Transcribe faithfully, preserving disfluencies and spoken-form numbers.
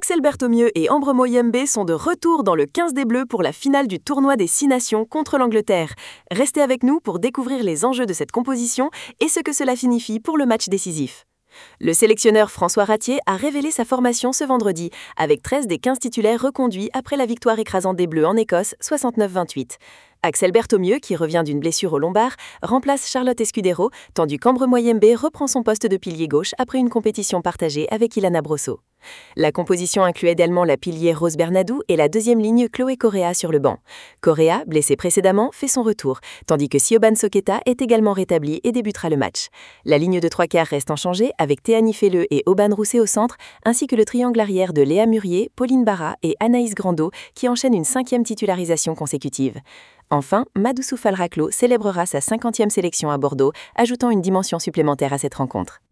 Axel Berthaumieux et Ambro Moyembe sont de retour dans le quinze des Bleus pour la finale du tournoi des Six Nations contre l'Angleterre. Restez avec nous pour découvrir les enjeux de cette composition et ce que cela signifie pour le match décisif. Le sélectionneur François Ratier a révélé sa formation ce vendredi, avec treize des quinze titulaires reconduits après la victoire écrasante des Bleus en Écosse, soixante-neuf à vingt-huit. Axel Berthaumieux, qui revient d'une blessure au lombar, remplace Charlotte Escudero, tandis qu'Ambro Moyembe reprend son poste de pilier gauche après une compétition partagée avec Ilana Brosso. La composition inclut également la pilier Rose Bernadou et la deuxième ligne Chloé Correa sur le banc. Correa, blessée précédemment, fait son retour, tandis que Siobhan Soketa est également rétablie et débutera le match. La ligne de trois quarts reste inchangée avec Théanie Felleux et Aubane Rousset au centre, ainsi que le triangle arrière de Léa Murier, Pauline Barra et Anaïs Grando qui enchaînent une cinquième titularisation consécutive. Enfin, Madoussou Falraclo célébrera sa cinquantième sélection à Bordeaux, ajoutant une dimension supplémentaire à cette rencontre.